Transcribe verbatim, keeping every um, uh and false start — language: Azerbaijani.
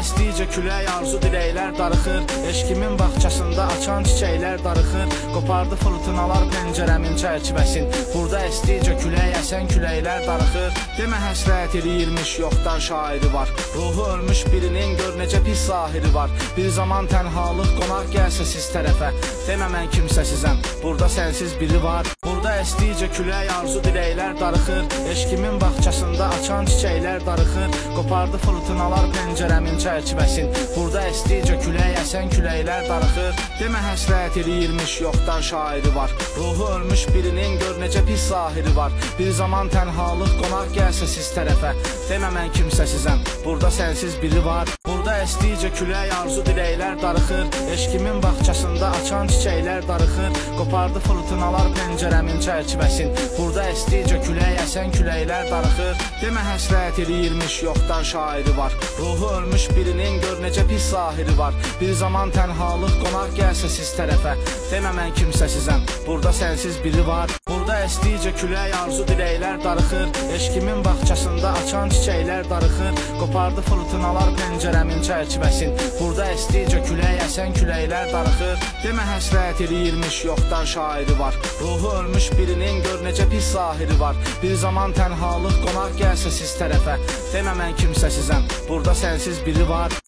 esdikcə külək arzu diləklər darıxır. Eşkimin bağçasında açan çiçəklər darıxır. Qopardı fırtınalar pəncərəmin çərçivəsin. Burada esdikcə külək əsən küləklər darıxır. Demə həsrət eləyirmiş yoxdan şairi var. Ruhu ölmüş birinin gör necə pis zahiri var. Bir zaman tənhalıq qonaq gəlsə siz tərəfə. Demə mən kimsəsizəm, burada sənsiz biri var. Burada esdikcə külək arzu diləklər darıxır. Eşkimin bağçasında açan çiçəklər darıxır. Qopardı fırtınalar pəncərəmin çərçivəsin. Burada esdikcə külək əsən küləklər darıxır. Demə həsrət eləyirmiş yoxdan şairi var. Ruhu ölmüş birinin gör necə pis zahiri var. Bir zaman tənhalıq qonaq gəlsə siz tərəfə. Demə mən kimsəsizəm, burada sənsiz biri var. Burada esdikcə külək arzu diləklər darıxır. Eşkimin bağçasında açan çiçəklər darıxır. Qopardı fırtınalar pəncərəmin çərçivəsin. Burada esdikcə külək əsən küləklər darıxır. Demə həsrət eləyirmiş yoxdan şairi var. Ruhu ölmüş birinin gör necə pis zahiri var. Bir zaman tənhalıq qonaq gəlsə siz tərəfə. Demə mən kimsəsizəm, burada sənsiz biri var. Burada esdikcə külək arzu diləklər darıxır. Eşkimin bağçasında açan çiçəklər darıxır. Qopardı fırtınalar pəncərəmin çərçivəsin. Burada esdikcə külək əsən küləklər darıxır. Demə həsrət eləyirmiş yoxdan şairi var. Ruhu ölmüş birinin gör necə pis zahiri var. Bir zaman tənhalıq qonaq gəlsə siz tərəfə. Demə mən kimsəsizəm, burada sənsiz biri var.